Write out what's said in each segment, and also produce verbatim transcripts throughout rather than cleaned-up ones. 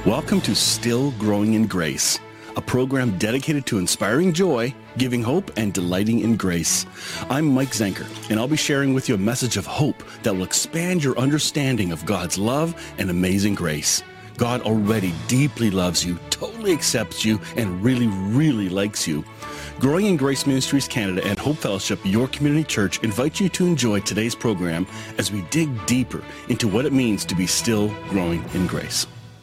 Welcome to Still Growing in Grace, a program dedicated to inspiring joy, giving hope, and delighting in grace. I'm Mike Zenker, and I'll be sharing with you a message of hope that will expand your understanding of God's love and amazing grace. God already deeply loves you, totally accepts you, and really, really likes you. Growing in Grace Ministries Canada and Hope Fellowship, your community church, invite you to enjoy today's program as we dig deeper into what it means to be still growing in grace.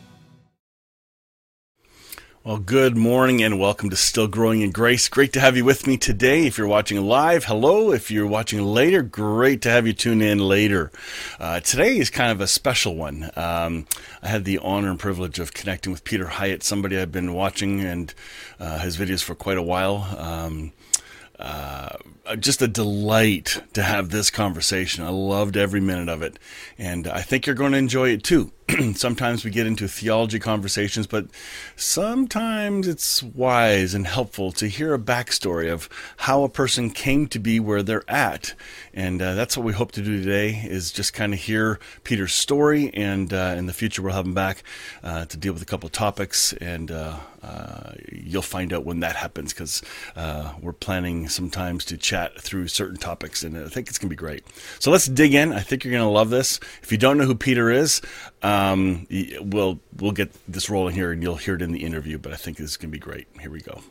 Well, good morning and welcome to Still Growing in Grace. Great to have you with me today. If you're watching live, hello. If you're watching later, great to have you tune in later. Uh, today is kind of a special one. Um, I had the honor and privilege of connecting with Peter Hiett, somebody I've been watching and uh, his videos for quite a while. Um, Uh, just a delight to have this conversation. I loved every minute of it, and I think you're going to enjoy it too. Sometimes we get into theology conversations, but sometimes it's wise and helpful to hear a backstory of how a person came to be where they're at. And uh, that's what we hope to do today, is just kind of hear Peter's story, and uh, in the future we'll have him back uh, to deal with a couple of topics, and uh, uh, you'll find out when that happens, because uh, we're planning sometimes to chat through certain topics, and I think it's going to be great. So let's dig in. I think you're going to love this. If you don't know who Peter is, um, we'll we'll get this rolling here, and you'll hear it in the interview, but I think this is going to be great. Here we go.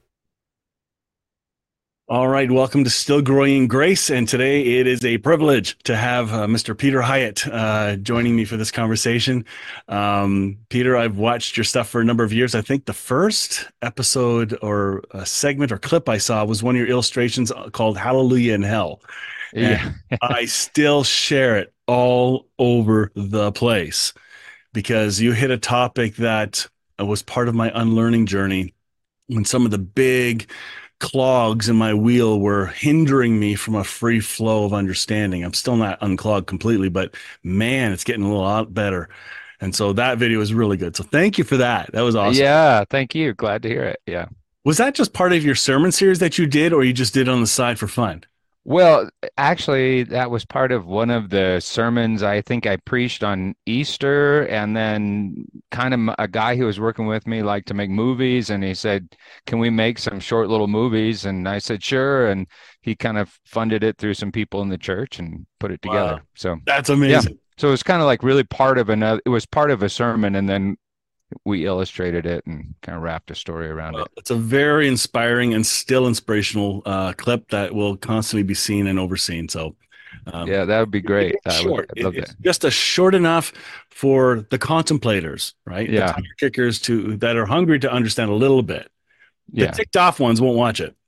All right, welcome to Still Growing in Grace, and today it is a privilege to have uh, Mister Peter Hiett uh, joining me for this conversation. Um, Peter, I've watched your stuff for a number of years. I think the first episode or a segment or clip I saw was one of your illustrations called Hallelujah in Hell. Yeah. And I still share it all over the place because you hit a topic that was part of my unlearning journey when some of the big clogs in my wheel were hindering me from a free flow of understanding. I'm still not unclogged completely, but man, it's getting a lot better. And so that video was really good. So thank you for that. That was awesome. Yeah, thank you. Glad to hear it. Yeah. Was that just part of your sermon series that you did, or you just did it on the side for fun? Well, actually, that was part of one of the sermons I think I preached on Easter, and then kind of a guy who was working with me liked to make movies, and he said, "Can we make some short little movies?" And I said, "Sure." And he kind of funded it through some people in the church and put it together. Wow. So that's amazing. Yeah. So it was kind of like really part of another, it was part of a sermon, and then we illustrated it and kind of wrapped a story around well, it. It's a very inspiring and still inspirational uh, clip that will constantly be seen and overseen. So, um, yeah, that would be great. It's short. I would, it's just a short enough for the contemplators, right? Yeah. The tire kickers to that are hungry to understand a little bit. The Yeah. ticked off ones won't watch it.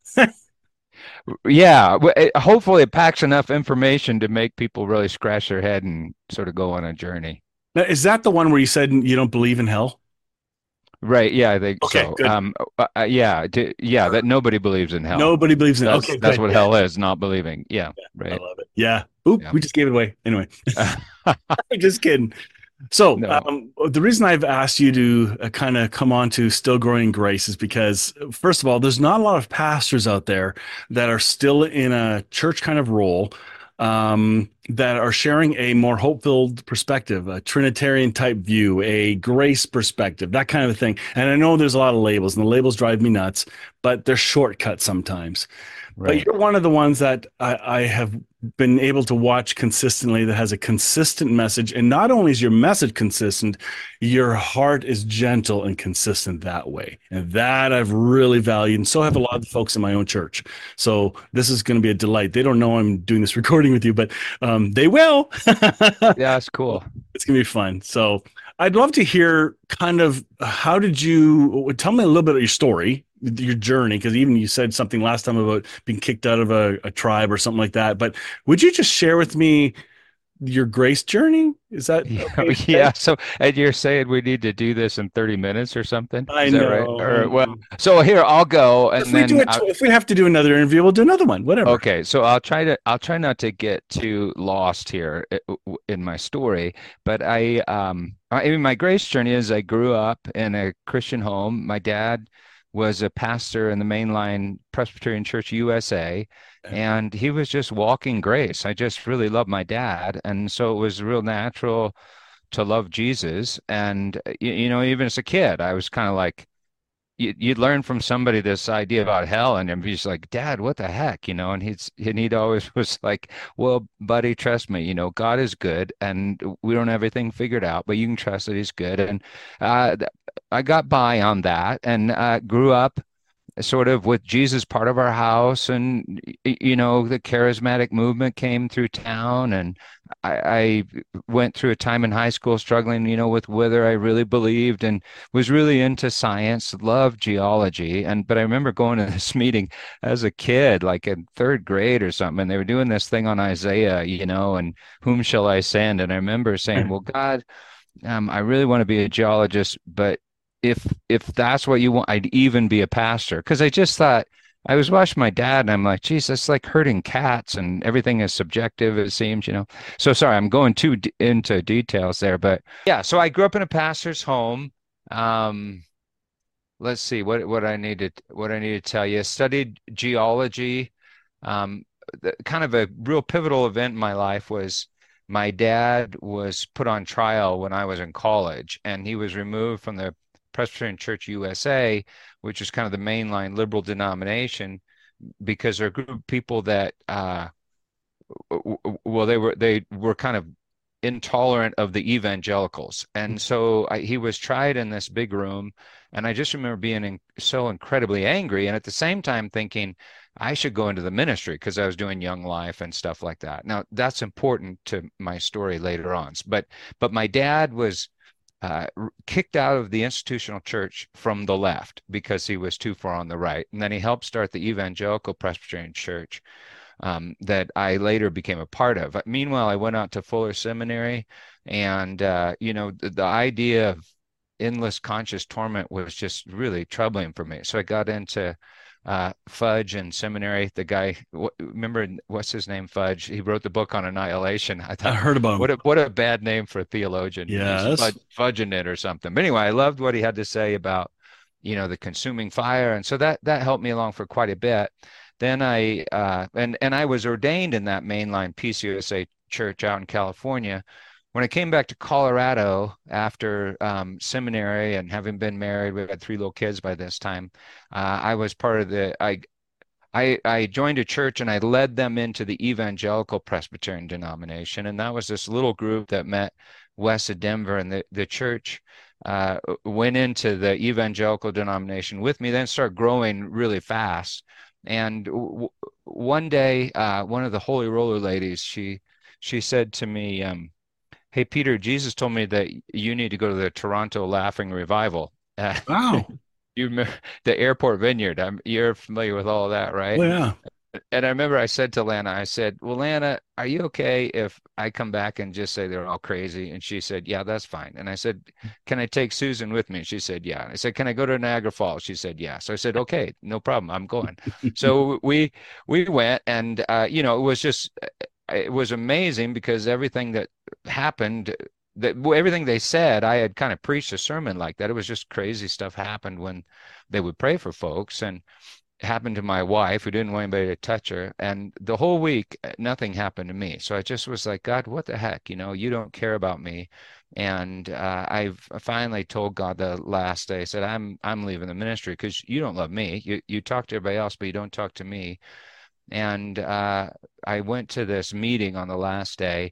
Yeah. It, hopefully, it packs enough information to make people really scratch their head and sort of go on a journey. Now, is that the one where you said you don't believe in hell? Right. Yeah, I think okay, so. Good. Um, uh, yeah. To, yeah. That nobody believes in hell. Nobody believes in hell. That's, okay, that's good. what yeah. hell is, not believing. Yeah. yeah right. I love it. Yeah. Oop, yeah. we just gave it away. Anyway, just kidding. So no. um, the reason I've asked you to uh, kind of come on to Still Growing in Grace is because, first of all, there's not a lot of pastors out there that are still in a church kind of role um, that are sharing a more hope-filled perspective, a Trinitarian type view, a grace perspective, that kind of thing. And I know there's a lot of labels, and the labels drive me nuts, but they're shortcuts sometimes. Right. But you're one of the ones that I, I have been able to watch consistently that has a consistent message. And not only is your message consistent, your heart is gentle and consistent that way. And that I've really valued. And so have a lot of the folks in my own church. So this is going to be a delight. They don't know I'm doing this recording with you, but um, they will. Yeah, that's cool. It's going to be fun. So I'd love to hear kind of how did you, tell me a little bit of your story, your journey, because even you said something last time about being kicked out of a, a tribe or something like that. But would you just share with me your grace journey? Is that okay? Yeah? So, and you're saying we need to do this in thirty minutes or something? I Is know. that right? Or, well, so here I'll go, and if then we do it, if we have to do another interview, we'll do another one. Whatever. Okay, so I'll try to I'll try not to get too lost here in my story, but I um I mean my grace journey is I grew up in a Christian home. My dad was a pastor in the Mainline Presbyterian Church U S A, and he was just walking grace. I just really loved my dad, and so it was real natural to love Jesus. And, uh, you, you know, even as a kid, I was kind of like, you, you'd learn from somebody this idea about hell, and then he's like, Dad, what the heck, you know? And he's and he'd always was like, well, buddy, trust me, you know, God is good, and we don't have everything figured out, but you can trust that He's good. And uh, I got by on that, and uh, grew up sort of with Jesus part of our house, and you know the charismatic movement came through town, and I, I went through a time in high school struggling, you know, with whether I really believed, and was really into science, loved geology, and but I remember going to this meeting as a kid, like in third grade or something, and they were doing this thing on Isaiah, you know, and whom shall I send? And I remember saying, well, God, um, I really want to be a geologist, but if if that's what you want, I'd even be a pastor. Because I just thought, I was watching my dad, and I'm like, geez, that's like herding cats, and everything is subjective, it seems, you know. So sorry, I'm going too d into details there, but yeah. So I grew up in a pastor's home. Um, let's see what what I needed what I need to tell you. I studied geology. Um, the, kind of a real pivotal event in my life was my dad was put on trial when I was in college, and he was removed from the Presbyterian Church U S A, which is kind of the mainline liberal denomination, because they're a group of people that, uh, well, they were they were kind of intolerant of the evangelicals, and so I, he was tried in this big room, and I just remember being in, so incredibly angry, and at the same time thinking I should go into the ministry because I was doing Young Life and stuff like that. Now that's important to my story later on, but but my dad was uh, kicked out of the institutional church from the left because he was too far on the right. And then he helped start the Evangelical Presbyterian Church, um, that I later became a part of. Meanwhile, I went out to Fuller Seminary, and, uh, you know, the, the idea of endless conscious torment was just really troubling for me. So I got into uh, Fudge in seminary. The guy, w- remember, what's his name? Fudge. He wrote the book on annihilation. I I thought, heard about what him. a what a bad name for a theologian. He's Yes. fudge, fudging it or something. But anyway, I loved what he had to say about, you know, the consuming fire, and so that that helped me along for quite a bit. Then I uh, and and I was ordained in that mainline P C U S A church out in California. When I came back to Colorado after um, seminary and having been married, we had three little kids by this time. Uh, I was part of the I I I joined a church, and I led them into the Evangelical Presbyterian denomination, and that was this little group that met west of Denver, and the the church uh, went into the Evangelical denomination with me, then started growing really fast. And w one day, uh, one of the Holy Roller ladies, she she said to me, um, "Hey, Peter, Jesus told me that you need to go to the Toronto Laughing Revival." Uh, Wow. you remember the Airport Vineyard? I'm, you're familiar with all of that, Oh right? yeah. And I remember I said to Lana, I said, "Well, Lana, are you okay if I come back and just say they're all crazy?" And she said, "Yeah, that's fine." And I said, "Can I take Susan with me?" And she said, "Yeah." And I said, "Can I go to Niagara Falls?" She said, "Yeah." So I said, "Okay, no problem. I'm going." So we we went, and uh, you know, it was just it was amazing because everything that happened, that everything they said, I had kind of preached a sermon like that. It was just crazy stuff happened when they would pray for folks, and it happened to my wife who didn't want anybody to touch her. And the whole week, nothing happened to me. So I just was like, God, what the heck? You know, you don't care about me. And uh, I've finally told God the last day, I said, I'm I'm leaving the ministry because you don't love me. You you talk to everybody else, but you don't talk to me. And uh, I went to this meeting on the last day,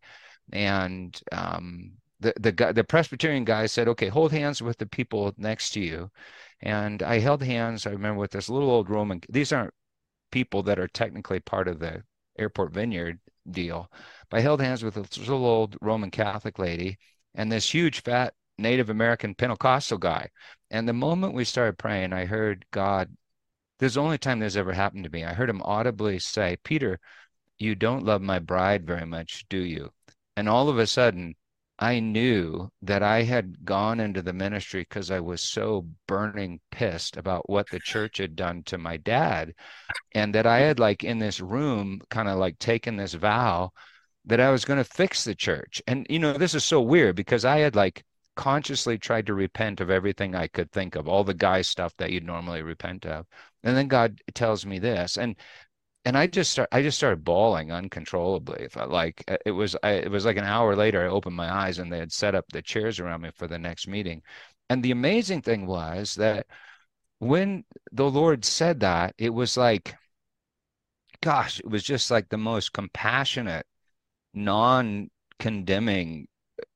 and um, the the guy, the Presbyterian guy said, "Okay, hold hands with the people next to you." And I held hands. I remember with this little old Roman. These aren't people that are technically part of the Airport Vineyard deal, but I held hands with this little old Roman Catholic lady and this huge fat Native American Pentecostal guy. And the moment we started praying, I heard God. This is the only time this ever happened to me. I heard him audibly say, "Peter, you don't love my bride very much, do you?" And all of a sudden, I knew that I had gone into the ministry because I was so burning pissed about what the church had done to my dad. And that I had, like, in this room, kind of like taken this vow that I was going to fix the church. And, you know, this is so weird because I had, like, consciously tried to repent of everything I could think of, all the guy stuff that you'd normally repent of. And then God tells me this. And and I just start I just started bawling uncontrollably. If I like it was I, it was like an hour later I opened my eyes and they had set up the chairs around me for the next meeting. And the amazing thing was that when the Lord said that, it was like, gosh, it was just like the most compassionate, non-condemning,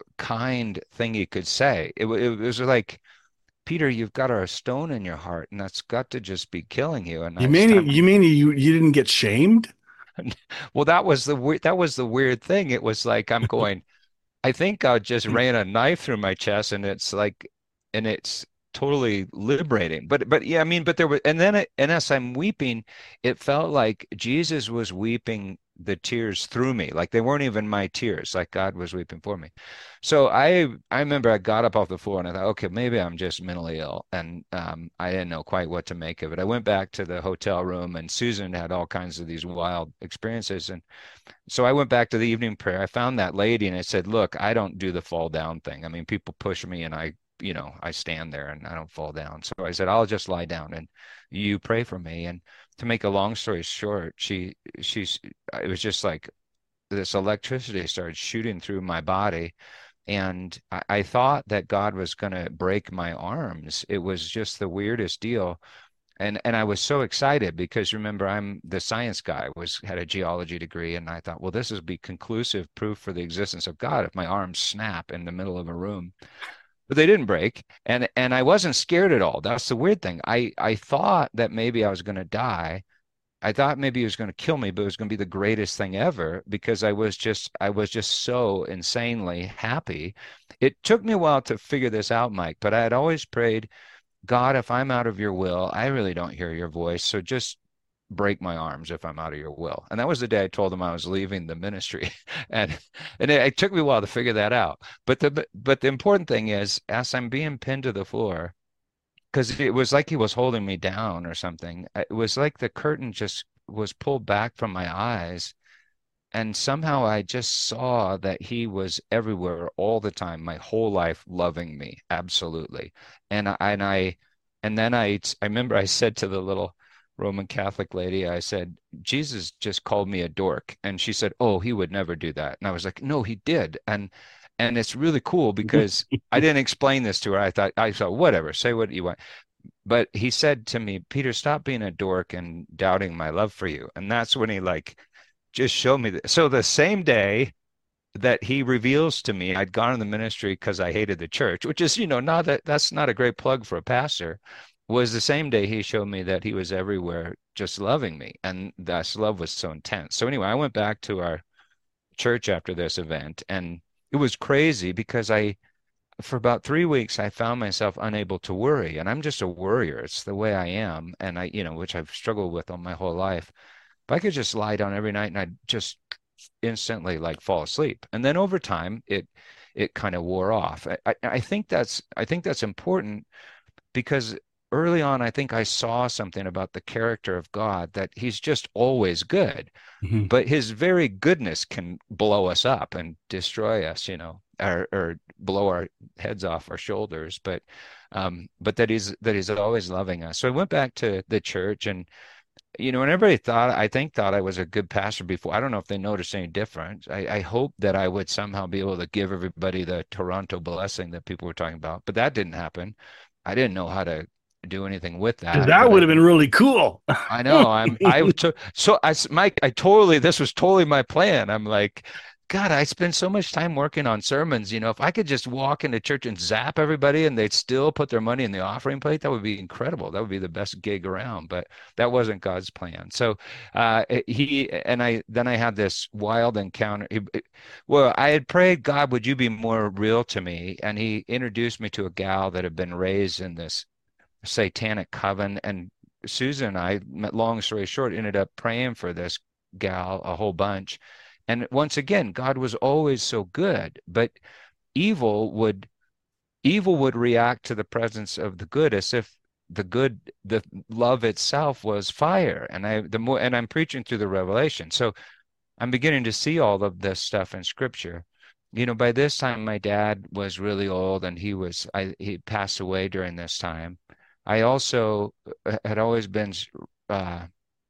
kind thing he could say. It, it was like, Peter, you've got a stone in your heart, and that's got to just be killing you. And You I just mean time, you mean you you didn't get shamed? well, that was the weird, that was the weird thing. It was like I'm going, I think God just ran a knife through my chest, and it's like, and it's totally liberating. But but yeah, I mean, but there was, and then it, and as I'm weeping, it felt like Jesus was weeping the tears through me, like they weren't even my tears, like God was weeping for me. So I I remember I got up off the floor and I thought, okay, maybe I'm just mentally ill, and um, I didn't know quite what to make of it. I went back to the hotel room, and Susan had all kinds of these wild experiences, and so I went back to the evening prayer. I found that lady and I said, look, I don't do the fall down thing. I mean, people push me and I, you know, I stand there and I don't fall down. So I said, I'll just lie down and you pray for me. And to make a long story short, she, she's, it was just like this electricity started shooting through my body. And I, I thought that God was going to break my arms. It was just the weirdest deal. And and I was so excited because remember I'm the science guy, was had a geology degree, and I thought, well, this will be conclusive proof for the existence of God if my arms snap in the middle of a room. But they didn't break, and and I wasn't scared at all. That's the weird thing. I I thought that maybe I was going to die. I thought maybe he was going to kill me, but it was going to be the greatest thing ever because I was just I was just so insanely happy. It took me a while to figure this out, Mike, but I had always prayed, God, if I'm out of your will, I really don't hear your voice. So just break my arms if I'm out of your will. And that was the day I told him I was leaving the ministry. And and it, it took me a while to figure that out. But the but the important thing is, as I'm being pinned to the floor, because it was like he was holding me down or something. It was like the curtain just was pulled back from my eyes. And somehow I just saw that he was everywhere all the time, my whole life, loving me, absolutely. And I, and I, and then I, I remember I said to the little Roman Catholic lady, I said, Jesus just called me a dork. And she said, oh, he would never do that. And I was like, no, he did. And, and it's really cool because I didn't explain this to her. I thought, I thought, whatever, say what you want. But he said to me, Peter, stop being a dork and doubting my love for you. And that's when he like, just show me that. So the same day that he reveals to me, I'd gone in the ministry because I hated the church, which is, you know, not that that's not a great plug for a pastor, was the same day he showed me that he was everywhere just loving me. And that love was so intense. So anyway, I went back to our church after this event, and it was crazy because I, for about three weeks, I found myself unable to worry. And I'm just a worrier. It's the way I am. And I, you know, which I've struggled with all my whole life. But I could just lie down every night and I'd just instantly like fall asleep. And then over time, it it kind of wore off. I, I, I think that's I think that's important because early on, I think I saw something about the character of God, that he's just always good, Mhm. but his very goodness can blow us up and destroy us, you know, or, or blow our heads off our shoulders. But um, but that he's that he's always loving us. So I went back to the church, and you know, and everybody thought, I think, thought I was a good pastor before. I don't know if they noticed any difference. I, I hope that I would somehow be able to give everybody the Toronto blessing that people were talking about, but that didn't happen. I didn't know how to do anything with that. That But would I, have been really cool. I know I'm, I took, so I, Mike, I totally, this was totally my plan. I'm like, God, I spend so much time working on sermons. You know, if I could just walk into church and zap everybody and they'd still put their money in the offering plate, that would be incredible. That would be the best gig around. But that wasn't God's plan. So uh, he and I then I had this wild encounter. He, well, I had prayed, God, would you be more real to me? And he introduced me to a gal that had been raised in this satanic coven. And Susan and I, long story short, ended up praying for this gal a whole bunch. And once again, God was always so good, but evil would evil would react to the presence of the good as if the good, the love itself was fire. And I the more and I'm preaching through the revelation. So I'm beginning to see all of this stuff in scripture. You know, by this time my dad was really old and he was I he passed away during this time. I also had always been uh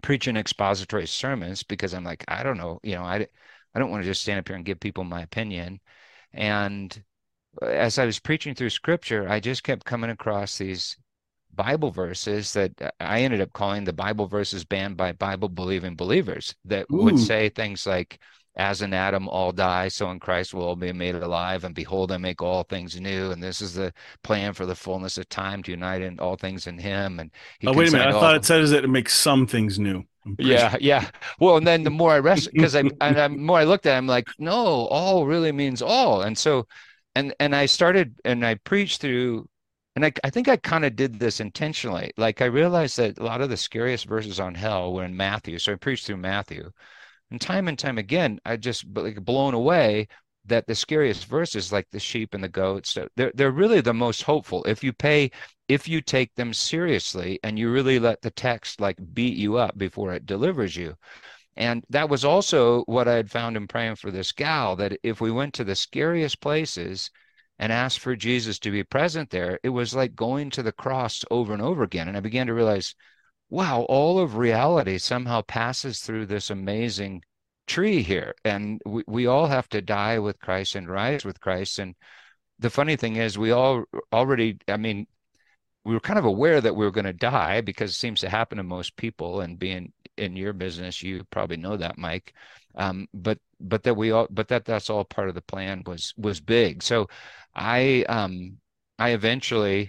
preaching expository sermons because I'm like, I don't know, you know, I, I don't want to just stand up here and give people my opinion. And as I was preaching through scripture, I just kept coming across these Bible verses that I ended up calling the Bible verses banned by Bible believing believers that would Ooh. say things like, as in Adam all die, so in Christ will all be made alive. And behold, I make all things new. And this is the plan for the fullness of time to unite in all things in him. And he Oh, wait a minute. consigned I thought it all. says that it makes some things new. I'm pretty Yeah, sure. yeah. Well, and then the more I rest, because I, and the more I looked at it, I'm like, no, all really means all. And so, and and I started and I preached through, and I, I think I kind of did this intentionally. Like I realized that a lot of the scariest verses on hell were in Matthew. So I preached through Matthew. And time and time again, I just like blown away that the scariest verses, like the sheep and the goats, they're they're really the most hopeful. If you pay, if you take them seriously and you really let the text like beat you up before it delivers you. And that was also what I had found in praying for this gal, that if we went to the scariest places and asked for Jesus to be present there, it was like going to the cross over and over again. And I began to realize, wow, all of reality somehow passes through this amazing tree here. And we, we all have to die with Christ and rise with Christ. And the funny thing is, we all already, I mean, we were kind of aware that we were going to die because it seems to happen to most people. And being in your business, you probably know that, Mike. Um, but but that we all, but that that's all part of the plan was was big. So I um I eventually,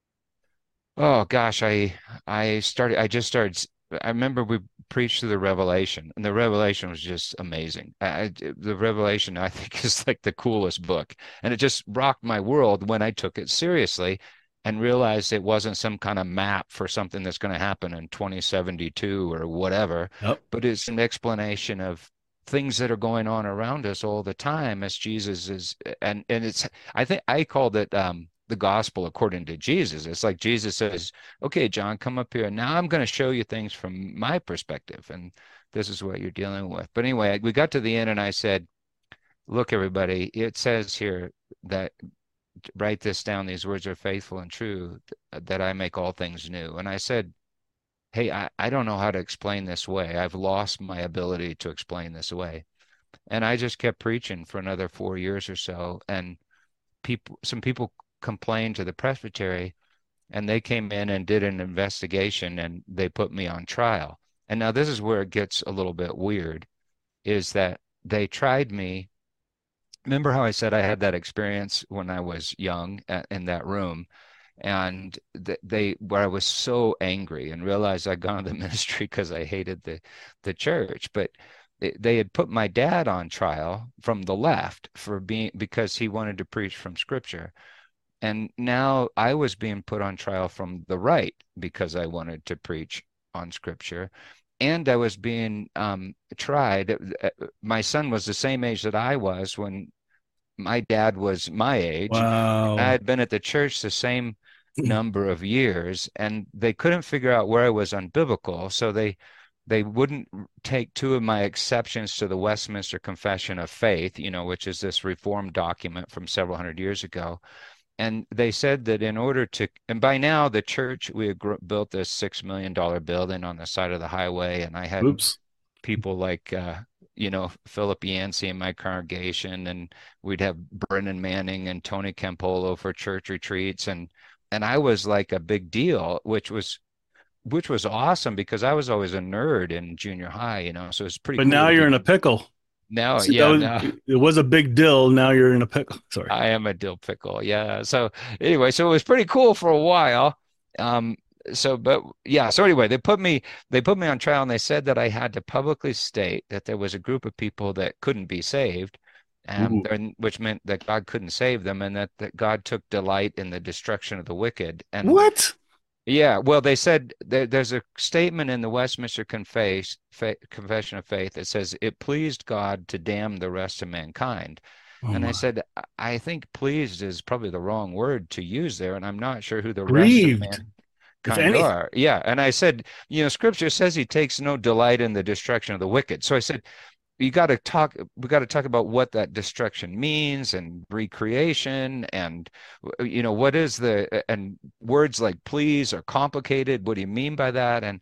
oh gosh, I I started I just started I remember we preached through the Revelation, and the Revelation was just amazing. I, the Revelation, I think, is like the coolest book, and it just rocked my world when I took it seriously and realized it wasn't some kind of map for something that's going to happen in twenty seventy-two or whatever, Yep. but it's an explanation of things that are going on around us all the time as Jesus is, and and it's, I think I called it um the gospel according to Jesus. It's like Jesus says, okay, John, come up here. Now I'm going to show you things from my perspective. And this is what you're dealing with. But anyway, we got to the end and I said, look, everybody, it says here that write this down. These words are faithful and true, that I make all things new. And I said, hey, I, I don't know how to explain this way. I've lost my ability to explain this way. And I just kept preaching for another four years or so. And people, some people complained to the presbytery, and they came in and did an investigation and they put me on trial. And now this is where it gets a little bit weird, is that they tried me. Remember how I said I had that experience when I was young at, in that room, and th- they where I was so angry and realized I'd gone to the ministry because I hated the the church, but they, they had put my dad on trial from the left for being, because he wanted to preach from scripture. And now I was being put on trial from the right because I wanted to preach on scripture. And I was being um, tried. My son was the same age that I was when my dad was my age. I Wow. had been at the church the same number of years, and they couldn't figure out where I was unbiblical. So they they wouldn't take two of my exceptions to the Westminster Confession of Faith, you know, which is this reformed document from several hundred years ago. And they said that in order to, and by now the church, we had gr- built this six million dollar building on the side of the highway, and I had Oops. people like, uh, you know, Philip Yancey in my congregation, and we'd have Brennan Manning and Tony Campolo for church retreats, and and I was like a big deal, which was which was awesome because I was always a nerd in junior high, you know, so it's pretty But cool now to you're be in a pickle. now. See, that Yeah, was, now it was a big deal. Now you're in a pickle. Sorry. I am a dill pickle. Yeah. So anyway, so it was pretty cool for a while. Um, so, but yeah. So anyway, they put me they put me on trial, and they said that I had to publicly state that there was a group of people that couldn't be saved, um, Ooh. and which meant that God couldn't save them, and that that God took delight in the destruction of the wicked. And What? yeah, well, they said there, there's a statement in the Westminster Confess, Fa- Confession of Faith that says it pleased God to damn the rest of mankind. Oh And I my. said, I I think pleased is probably the wrong word to use there, and I'm not sure who the rest of Grieved, if mankind any. are. Yeah, and I said, you know, Scripture says He takes no delight in the destruction of the wicked. So I said, you got to talk we got to talk about what that destruction means and recreation and you know what is the and words like please are complicated. What do you mean by that? And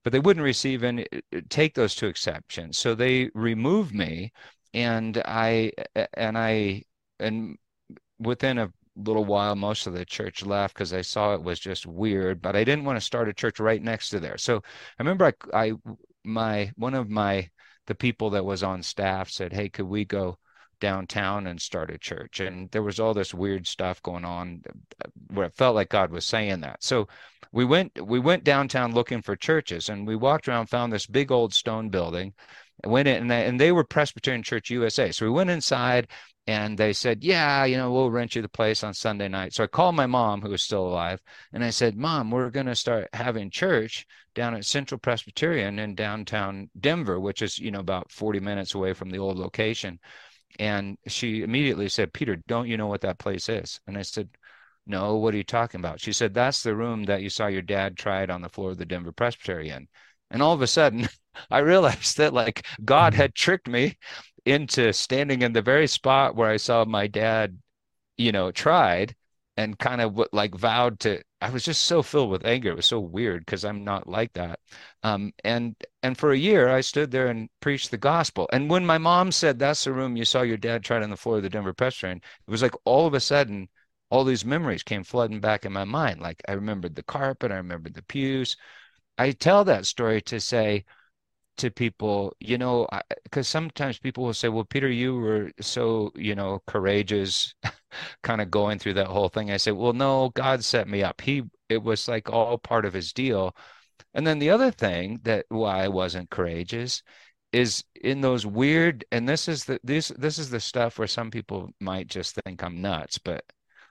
but they wouldn't receive any, take those two exceptions. So they removed me, and I, and I, and within a little while, most of the church left because I saw it was just weird, but I didn't want to start a church right next to there. So I remember I, I my, one of my, the people that was on staff said, "Hey, could we go downtown and start a church?" And there was all this weird stuff going on where it felt like God was saying that. So we went we went downtown looking for churches, and we walked around, found this big old stone building, and went in, and they, and they were Presbyterian Church U S A. So we went inside, and they said, "Yeah, you know, we'll rent you the place on Sunday night." So I called my mom, who was still alive, and I said, "Mom, we're going to start having church down at Central Presbyterian in downtown Denver, which is, you know, about forty minutes away from the old location." And she immediately said, "Peter, don't you know what that place is?" And I said, "No, what are you talking about?" She said, "That's the room that you saw your dad tried on the floor of the Denver Presbytery in." And all of a sudden, I realized that like God had tricked me into standing in the very spot where I saw my dad, you know, tried, and kind of what like vowed to. I was just so filled with anger. It was so weird because I'm not like that. Um, and and for a year, I stood there and preached the gospel. And when my mom said, "That's the room you saw your dad tried on the floor of the Denver Presbyterian," it was like all of a sudden, all these memories came flooding back in my mind. Like I remembered the carpet, I remembered the pews. I tell that story to say to people, you know, because sometimes people will say, "Well, Peter, you were so, you know, courageous, kind of going through that whole thing." I say, "Well, no, God set me up. He, it was like all part of his deal." And then the other thing that why I wasn't courageous is in those weird, and this is the this this is the stuff where some people might just think I'm nuts, but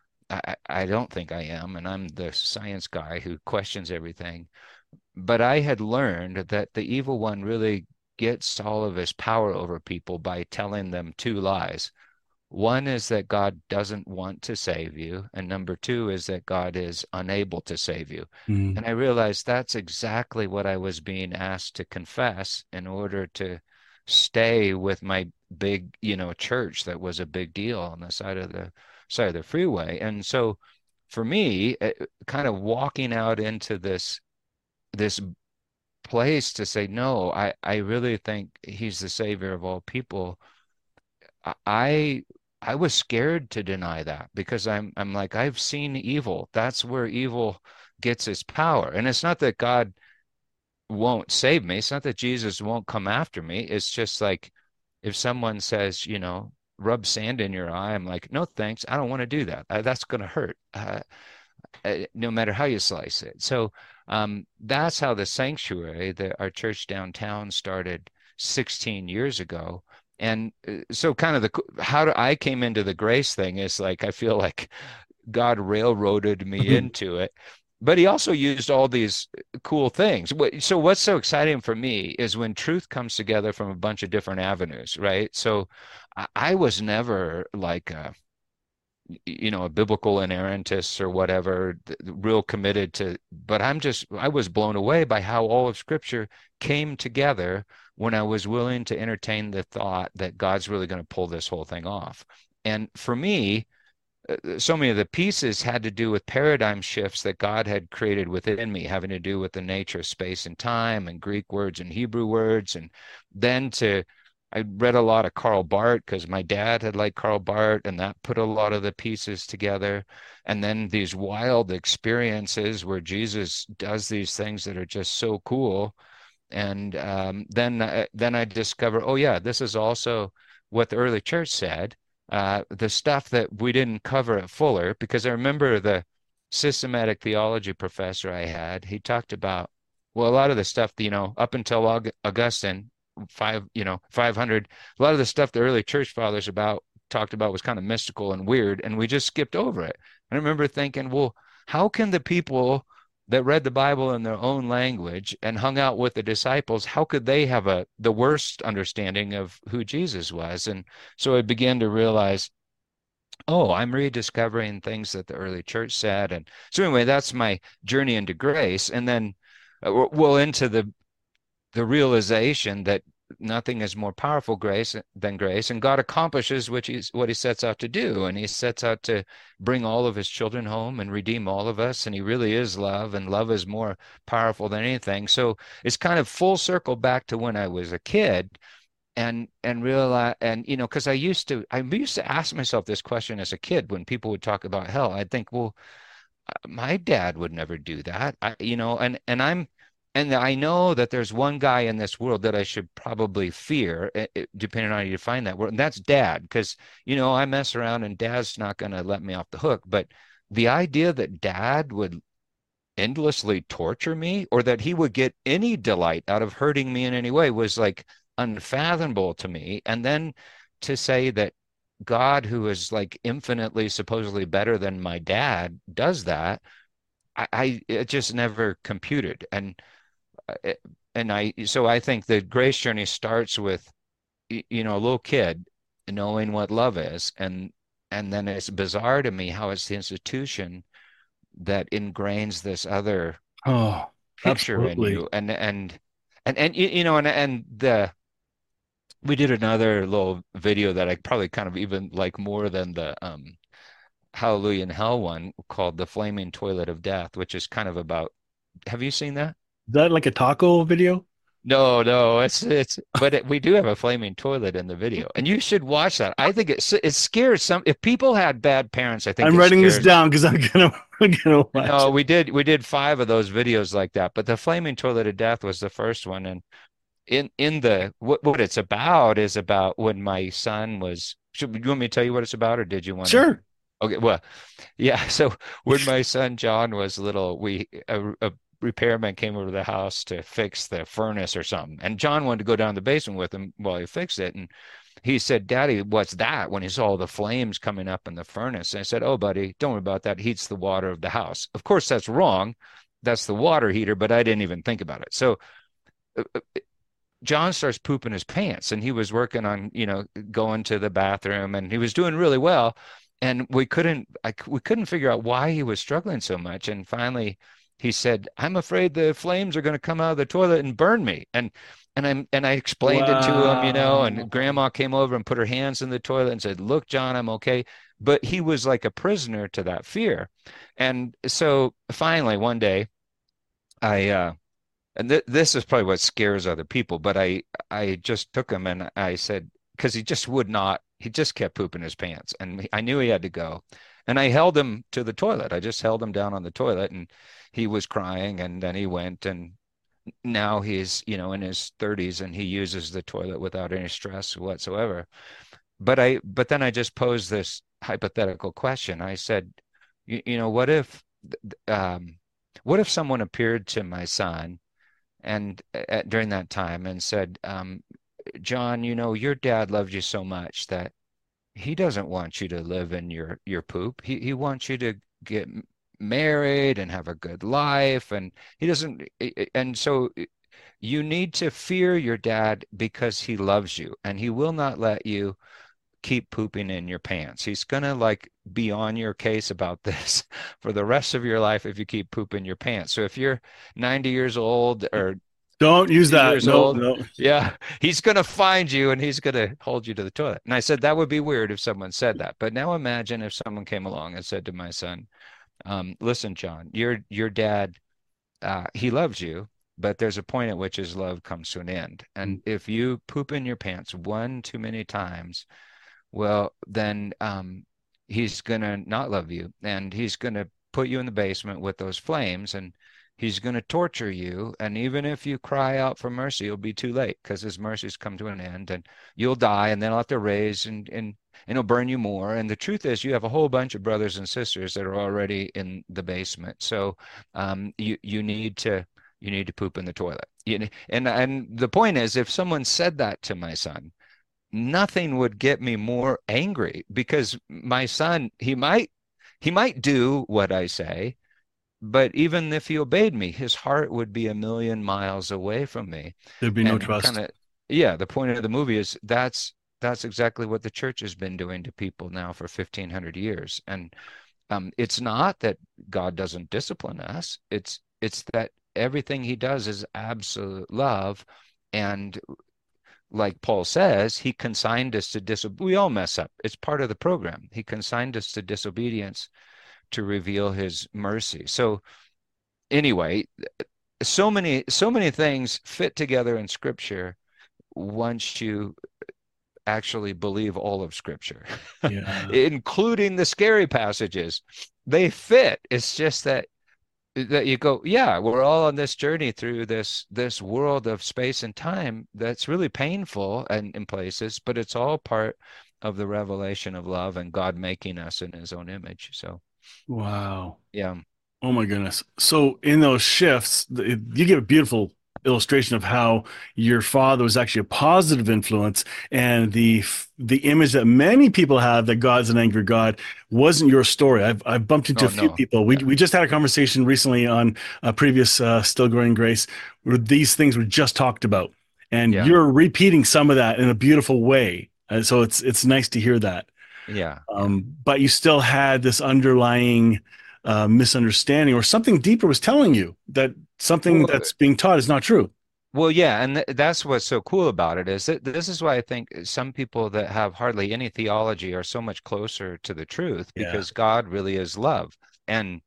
I, I don't think I am, and I'm the science guy who questions everything. But I had learned that the evil one really gets all of his power over people by telling them two lies. One is that God doesn't want to save you, and number two is that God is unable to save you. Mm. And I realized that's exactly what I was being asked to confess in order to stay with my big, you know, church that was a big deal on the side of the side of the freeway. And so for me, kind of walking out into this this place to say, no, I, I really think he's the savior of all people. I I was scared to deny that because I'm I'm like, I've seen evil. That's where evil gets its power. And it's not that God won't save me. It's not that Jesus won't come after me. It's just like if someone says, you know, rub sand in your eye, I'm like, no, thanks. I don't want to do that. Uh, that's going to hurt. Uh, uh, no matter how you slice it. So um, that's how the sanctuary, the, our church downtown, started sixteen years ago. And uh, so kind of the how do I came into the grace thing is like I feel like God railroaded me into it. But he also used all these cool things. So what's so exciting for me is when truth comes together from a bunch of different avenues, right? So I, I was never like a, you know, a biblical inerrantist or whatever, real committed to, but I'm just, I was blown away by how all of Scripture came together when I was willing to entertain the thought that God's really going to pull this whole thing off. And for me, so many of the pieces had to do with paradigm shifts that God had created within me, having to do with the nature of space and time and Greek words and Hebrew words. And then to, I read a lot of Karl Barth because my dad had liked Karl Barth, and that put a lot of the pieces together. And then these wild experiences where Jesus does these things that are just so cool. And um, then, uh, then I discover, oh yeah, this is also what the early church said. Uh, the stuff that we didn't cover at Fuller, because I remember the systematic theology professor I had, he talked about, well, a lot of the stuff, you know, up until Aug- Augustine, five, you know, five hundred, a lot of the stuff the early church fathers about talked about was kind of mystical and weird, and we just skipped over it. And I remember thinking, well, how can the people that read the Bible in their own language and hung out with the disciples, how could they have a the worst understanding of who Jesus was? And so I began to realize, oh, I'm rediscovering things that the early church said. And so anyway, that's my journey into grace. And then uh, well, into the the realization that nothing is more powerful grace than grace, and God accomplishes which he's, what he sets out to do, and he sets out to bring all of his children home and redeem all of us, and he really is love, and love is more powerful than anything. So it's kind of full circle back to when I was a kid, and and realize, and you know, because I used to I used to ask myself this question as a kid when people would talk about hell. I'd think, well, my dad would never do that. I, you know, and and I'm and I know that there's one guy in this world that I should probably fear, eh, eh, depending on how you define that word, and that's dad. Because, you know, I mess around and dad's not going to let me off the hook. But the idea that dad would endlessly torture me, or that he would get any delight out of hurting me in any way, was like unfathomable to me. And then to say that God, who is like infinitely supposedly better than my dad, does that, I, I it just never computed. And uh, and I so I think the grace journey starts with, you know, a little kid knowing what love is, and and then it's bizarre to me how it's the institution that ingrains this other Oh, picture in absolutely. you. And and and and you you know, and and the we did another little video that I probably kind of even like more than the um Hallelujah in Hell one, called The Flaming Toilet of Death, which is kind of about, have you seen that? Is that like a taco video? No, no, it's it's but it, we do have a flaming toilet in the video, and you should watch that. I think it it scares some. If people had bad parents, I think I'm it writing this scares. down because I'm gonna I'm gonna watch No, it. we did we did five of those videos like that, but the flaming toilet of death was the first one. And in in the what what it's about is about when my son was. Should you want me to tell you what it's about, or did you want to? Sure. Okay, well, yeah. So when my son John was little, we a, a repairman came over to the house to fix the furnace or something, and John wanted to go down the basement with him while he fixed it, and he said, "Daddy, what's that?" When he saw the flames coming up in the furnace, and I said, "Oh, buddy, don't worry about that. It heats the water of the house." Of course, that's wrong. That's the water heater, but I didn't even think about it. So uh, uh, John starts pooping his pants, and he was working on, you know, going to the bathroom, and he was doing really well. And we couldn't, I, we couldn't figure out why he was struggling so much. And finally, he said, "I'm afraid the flames are going to come out of the toilet and burn me." And and I and I explained it to him, you know. And Wow. Grandma came over and put her hands in the toilet and said, "Look, John, I'm okay." But he was like a prisoner to that fear. And so finally, one day, I uh, and th this is probably what scares other people, but I I just took him and I said, because he just would not, he just kept pooping his pants, and I knew he had to go, and I held him to the toilet. I just held him down on the toilet, and he was crying, and then he went, and now he's, you know, in his thirties, and he uses the toilet without any stress whatsoever. But I but then I just posed this hypothetical question. I said, you, you know, what if um what if someone appeared to my son and at, during that time and said, um, "John, you know, your dad loves you so much that he doesn't want you to live in your your poop. He he wants you to get married and have a good life, and he doesn't. And so you need to fear your dad because he loves you, and he will not let you keep pooping in your pants. He's gonna like be on your case about this for the rest of your life if you keep pooping your pants. So if you're ninety years old or Don't use eighty that. years No, old, no. yeah, he's gonna find you and he's gonna hold you to the toilet." And I said that would be weird if someone said that. But now imagine if someone came along and said to my son, um, "Listen, John, your your dad, uh, he loves you, but there's a point at which his love comes to an end. And if you poop in your pants one too many times, well, then um, he's gonna not love you, and he's gonna put you in the basement with those flames, and he's gonna torture you. And even if you cry out for mercy, it'll be too late because his mercies come to an end, and you'll die, and then I'll have to raise and and and it'll burn you more. And the truth is, you have a whole bunch of brothers and sisters that are already in the basement. So um, you you need to you need to poop in the toilet. You, and and the point is, if someone said that to my son, nothing would get me more angry, because my son, he might he might do what I say, but even if he obeyed me, his heart would be a million miles away from me. There'd be no And kind trust. of, yeah, the point of the movie is that's that's exactly what the church has been doing to people now for fifteen hundred years. And um, it's not that God doesn't discipline us. It's it's that everything he does is absolute love. And like Paul says, he consigned us to disobedience. We all mess up. It's part of the program. He consigned us to disobedience to reveal his mercy. So anyway, so many, so many things fit together in Scripture once you actually believe all of Scripture, Yeah. including the scary passages. They fit. It's just that that you go, yeah, we're all on this journey through this this world of space and time that's really painful and in places, but it's all part of the revelation of love and God making us in his own image. So Wow. yeah. Oh my goodness. So in those shifts, th- you give a beautiful illustration of how your father was actually a positive influence, and the f- the image that many people have that God's an angry God wasn't your story. I've I've bumped into Oh a few no. people. We Yeah. we just had a conversation recently on a previous uh, Still Growing Grace where these things were just talked about, and Yeah. you're repeating some of that in a beautiful way. And so it's it's nice to hear that. Yeah. Yeah. Um, but you still had this underlying uh, misunderstanding, or something deeper was telling you that something Well, that's being taught is not true. well, yeah, and th that's what's so cool about it is that this is why I think some people that have hardly any theology are so much closer to the truth Yeah. because God really is love. And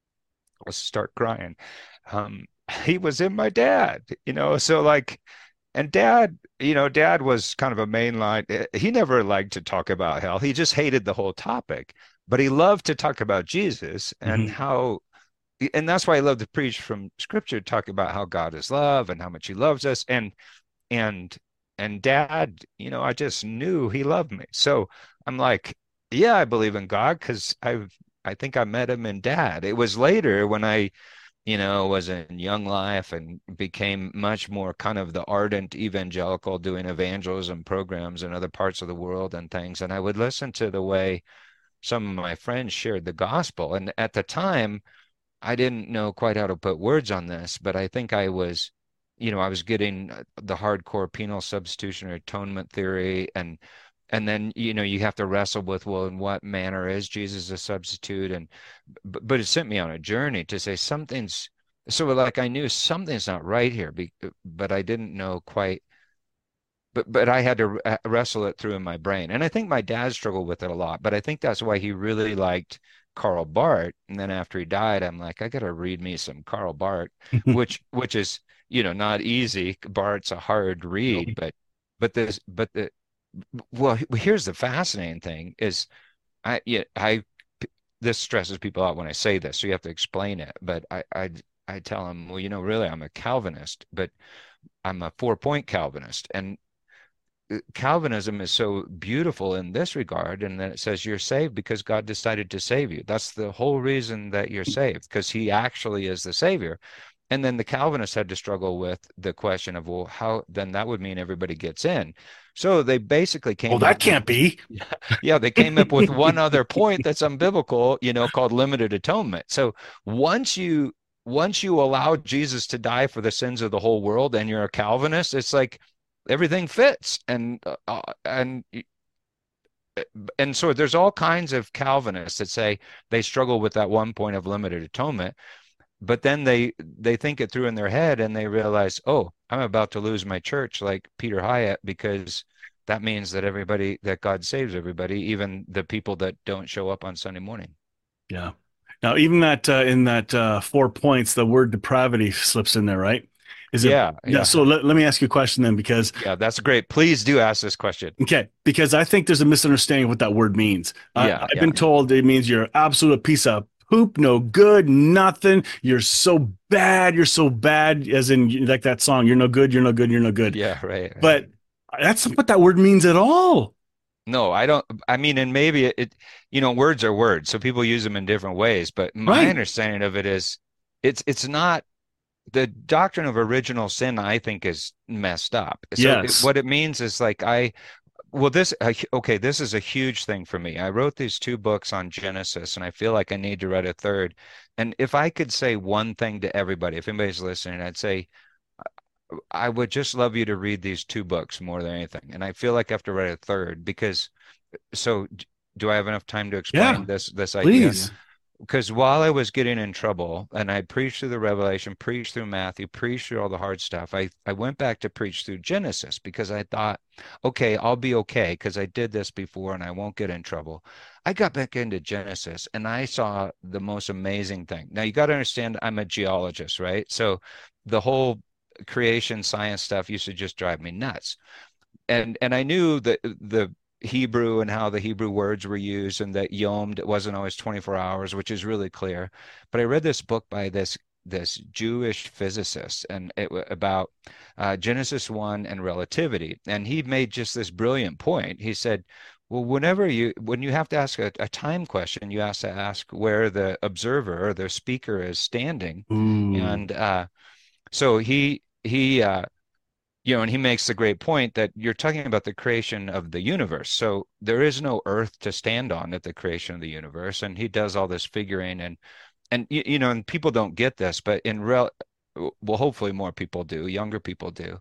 I'll start crying. Um, he was in my dad, you know, so like, and dad, you know, dad was kind of a mainline. eh, He never liked to talk about hell. He just hated the whole topic, but he loved to talk about Jesus and Hmm. how, and that's why I love to preach from scripture, talk about how God is love and how much he loves us. And, and, and dad, you know, I just knew he loved me. So I'm like, yeah, I believe in God because I've, I think I met him in dad. It was later when I, you know, was in Young Life and became much more kind of the ardent evangelical doing evangelism programs in other parts of the world and things. And I would listen to the way some of my friends shared the gospel. And at the time, I didn't know quite how to put words on this, but I think I was, you know, I was getting uh, the hardcore penal substitution or atonement theory, and and then you know you have to wrestle with, well, in what manner is Jesus a substitute? And but, but it sent me on a journey to say something's so like I knew something's not right here, be, but I didn't know quite. But but I had to uh, wrestle it through in my brain, and I think my dad struggled with it a lot. But I think that's why he really liked Karl Barth. And then after he died, I'm like, I gotta read me some Karl Barth, which which is you know not easy. Barth's a hard read, but but this but the well, here's the fascinating thing is I yeah I this stresses people out when I say this, so you have to explain it. But I I I tell them, well, you know, really, I'm a Calvinist, but I'm a four point Calvinist, and Calvinism is so beautiful in this regard, and that it says you're saved because God decided to save you. That's the whole reason that you're saved, because he actually is the savior. And then the Calvinists had to struggle with the question of, well, how then that would mean everybody gets in. So they basically Well, came that up with, can't be. yeah, they came up with one other point that's unbiblical, you know, called limited atonement. So once you once you allow Jesus to die for the sins of the whole world and you're a Calvinist, it's like everything fits. And uh, uh, and and so there's all kinds of Calvinists that say they struggle with that one point of limited atonement, but then they they think it through in their head and they realize, oh, I'm about to lose my church like Peter Hyatt, because that means that everybody that God saves everybody, even the people that don't show up on Sunday morning. Yeah. Now, even that uh, in that uh, four points, the word depravity slips in there, right? Is it? Yeah, Yeah. yeah, So let, let me ask you a question then, because yeah, that's great. Please do ask this question. okay, because I think there's a misunderstanding of what that word means. Uh, Yeah, I've yeah, been told it means you're absolute piece of poop, no good, nothing. You're so bad. You're so bad, as in like that song. You're no good. You're no good. You're no good. yeah, right, right. But that's not what that word means at all. No, I don't. I mean, and maybe it, it, you know, words are words, so people use them in different ways. But my Right. understanding of it is, it's it's not the doctrine of original sin. I think is messed up. So it, Yes. what it means is like I, well, this uh, okay, this is a huge thing for me. I wrote these two books on Genesis, and I feel like I need to write a third. And if I could say one thing to everybody, if anybody's listening, I'd say I would just love you to read these two books more than anything. And I feel like I have to write a third because so d- do I have enough time to Yeah. explain this this idea? Please. because while I was getting in trouble and I preached through the Revelation, preached through Matthew, preached through all the hard stuff, I, I went back to preach through Genesis because I thought, okay, I'll be okay because I did this before and I won't get in trouble. I got back into Genesis and I saw the most amazing thing. Now you got to understand, I'm a geologist, right? So the whole creation science stuff used to just drive me nuts. And and I knew that the Hebrew and how the Hebrew words were used, and that Yom wasn't always twenty-four hours, which is really clear. But I read this book by this this Jewish physicist and it about uh, Genesis one and relativity, and he made just this brilliant point. He said, well, whenever you when you have to ask a, a time question, you have to ask where the observer or the speaker is standing. Ooh. And uh, so he he uh, you know, and he makes the great point that you're talking about the creation of the universe. So there is no earth to stand on at the creation of the universe. And he does all this figuring and, and, you know, and people don't get this, but in real, well, hopefully more people do, younger people do.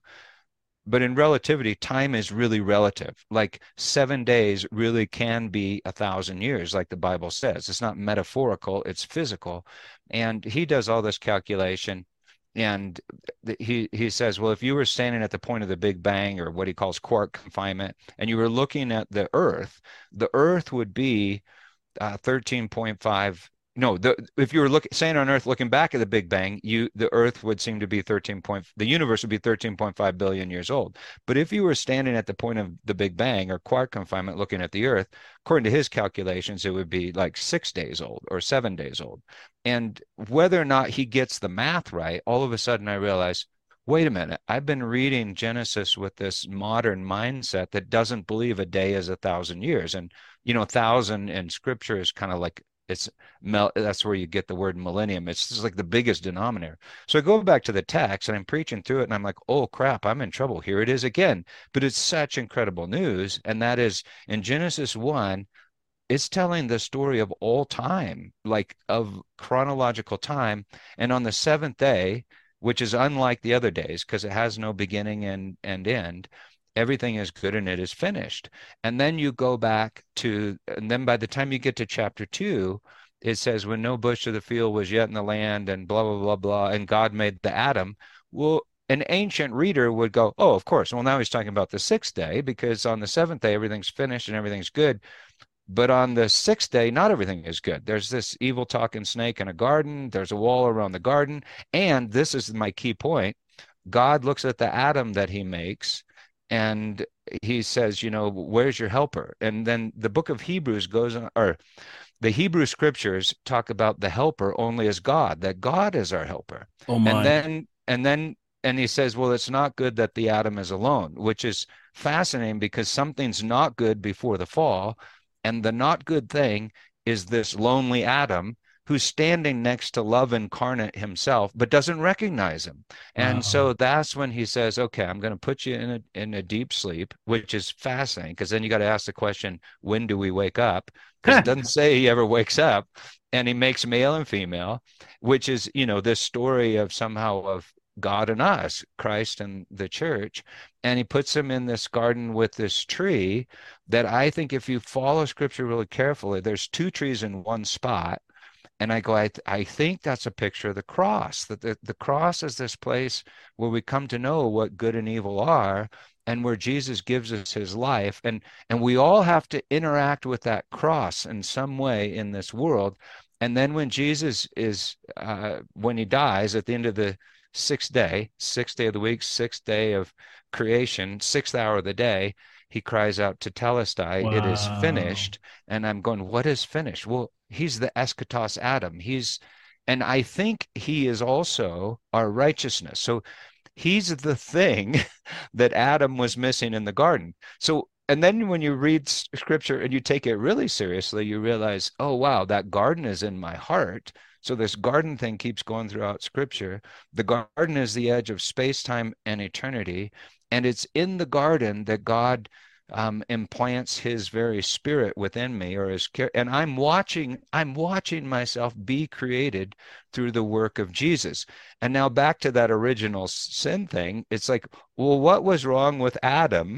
But in relativity, time is really relative. Like seven days really can be a thousand years, like the Bible says. It's not metaphorical, it's physical. And he does all this calculation. And he he says, well, if you were standing at the point of the Big Bang, or what he calls quark confinement, and you were looking at the Earth, the Earth would be uh, thirteen point five. No, the, if you were looking, saying on Earth, looking back at the Big Bang, you the Earth would seem to be thirteen point. The universe would be thirteen point five billion years old. But if you were standing at the point of the Big Bang or quark confinement, looking at the Earth, according to his calculations, it would be like six days old or seven days old. And whether or not he gets the math right, all of a sudden I realize, wait a minute, I've been reading Genesis with this modern mindset that doesn't believe a day is a thousand years. And you know, thousand in Scripture is kind of like it's that's where you get the word millennium. It's just like the biggest denominator. So I go back to the text and I'm preaching through it and I'm like, oh crap, I'm in trouble. Here it is again. But it's such incredible news. And that is in Genesis one, it's telling the story of all time, like of chronological time. And on the seventh day, which is unlike the other days because it has no beginning and, and end, everything is good and it is finished. And then you go back to, and then by the time you get to chapter two, it says, when no bush of the field was yet in the land, and blah, blah, blah, blah, and God made the Adam. Well, an ancient reader would go, oh, of course. Well, now he's talking about the sixth day, because on the seventh day, everything's finished and everything's good. But on the sixth day, not everything is good. There's this evil talking snake in a garden. There's a wall around the garden. And this is my key point. God looks at the Adam that he makes, and he says, you know, where's your helper? And then the book of Hebrews goes on, or the Hebrew scriptures talk about the helper only as God, that God is our helper. Oh my. And then, and then, and he says, well, it's not good that the Adam is alone, which is fascinating because something's not good before the fall. And the not good thing is this lonely Adam who's standing next to love incarnate himself, but doesn't recognize him. And wow. So that's when he says, okay, I'm going to put you in a, in a deep sleep, which is fascinating, because then you got to ask the question, when do we wake up? Because it doesn't say he ever wakes up. And he makes male and female, which is, you know, this story of somehow of God and us, Christ and the church. And he puts him in this garden with this tree that I think if you follow scripture really carefully, there's two trees in one spot. And I go, I, th- I think that's a picture of the cross, that the, the cross is this place where we come to know what good and evil are, and where Jesus gives us his life. And, and we all have to interact with that cross in some way in this world. And then when Jesus is, uh, when he dies at the end of the sixth day, sixth day of the week, sixth day of creation, sixth hour of the day, he cries out tetelestai, wow. It is finished. And I'm going, what is finished? Well, he's the eschatos Adam. He's, and I think he is also our righteousness. So he's the thing that Adam was missing in the garden. So, and then when you read scripture and you take it really seriously, you realize, oh, wow, that garden is in my heart. So this garden thing keeps going throughout scripture. The garden is the edge of space, time, and eternity. And it's in the garden that God um, implants his very spirit within me, or his care. And I'm watching, I'm watching myself be created through the work of Jesus. And now back to that original sin thing. It's like, well, what was wrong with Adam